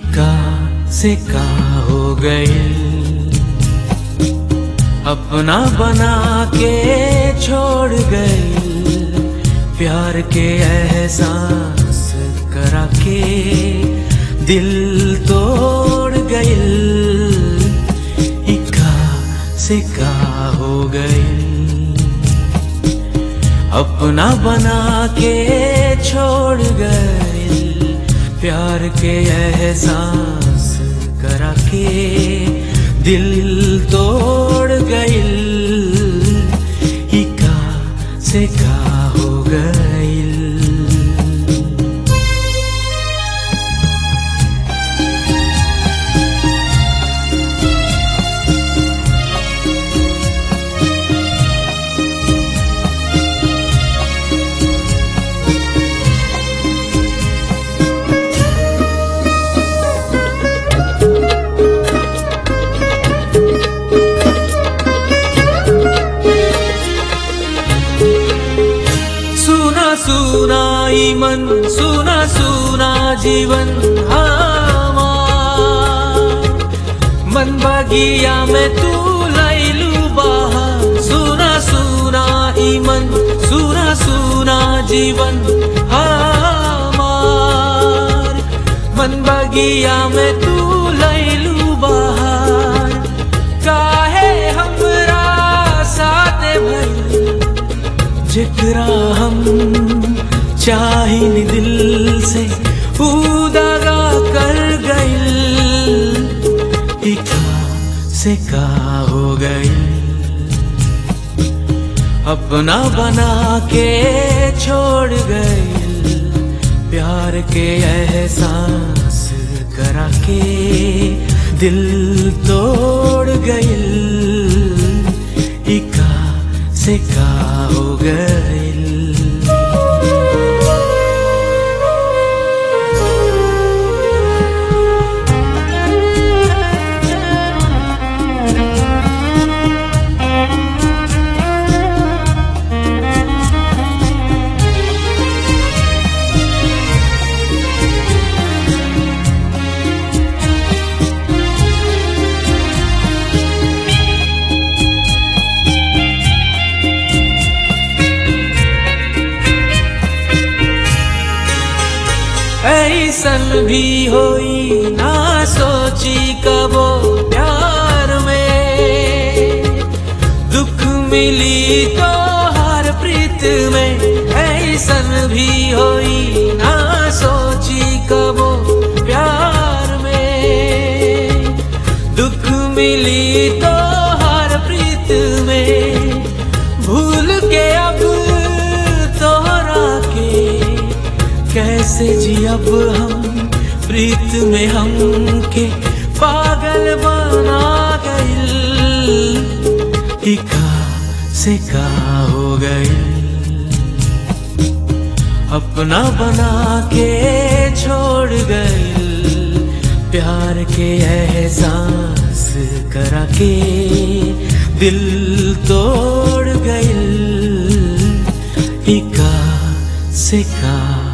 इका से का हो गई, अपना बना के छोड़ गई, प्यार के एहसास करा के दिल तोड़ गई। इका से का हो गई, अपना बना के छोड़ गई, प्यार के एहसास करा के दिल तोड़ गई। इका से का हो गई। सुना ई मन, सुना सुना जीवन हमार, मन बगिया में तू लैलू बहार। सुना सुना ई मन, सुना सुना जीवन हमार, मन बगिया में तू लैलू बहार। काहे हमरा साथ भई जेकरा हम चाहिन दिल से दगा कर गई। इका से का हो गई, अपना बना के छोड़ गई, प्यार के एहसास करा के दिल तोड़ गई। इका से का हो गई। ऐसन भी होई ना सोची कबो प्यार में, दुख मिली तो हर प्रीत में। ऐसन भी होई ना सोची कबो प्यार में, दुख मिली तो हर प्रीत में। भूल के अब तोहरा के कैसे जी अब हम, प्रीत में हम के पागल बना गई। इका से का हो गई, अपना बना के छोड़ गई, प्यार के एहसास करा के दिल तोड़ गई। इका से का